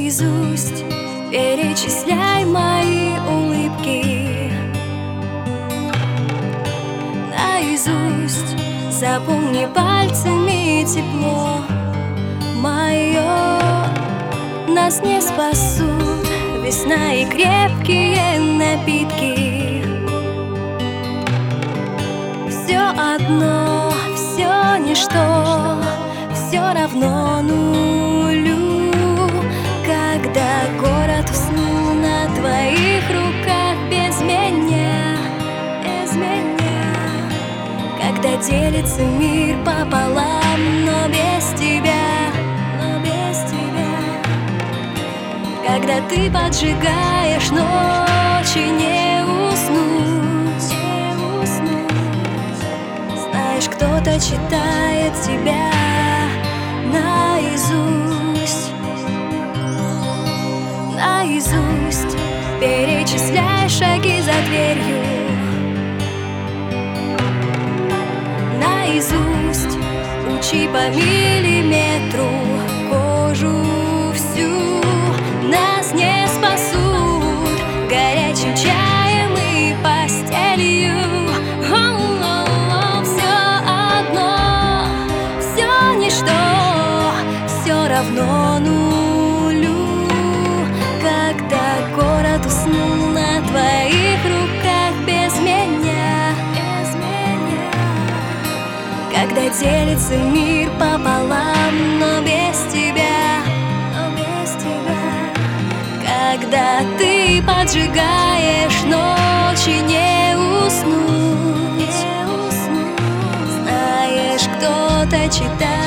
наизусть перечисляй мои улыбки. Наизусть запомни пальцами тепло мое. Нас не спасут весна и крепкие напитки. Все одно, все ничто, все равно нулю. Когда город уснул на твоих руках без меня, без меня. Когда делится мир пополам, но без тебя, но без тебя. Когда ты поджигаешь ночи, не уснуть, не уснуть. Знаешь, кто-то читает тебя наизусть. Наизусть перечисляй шаги за дверью. Наизусть учи по миллиметру кожу всю. Нас не спасут горячим чаем и постелью. Все одно, все ничто, все равно нулю. Когда город уснул на твоих руках без меня, без меня. Когда делится мир пополам, но без тебя, но без тебя. Когда ты поджигаешь ночи, не уснуть, не уснуть. Знаешь, кто-то читает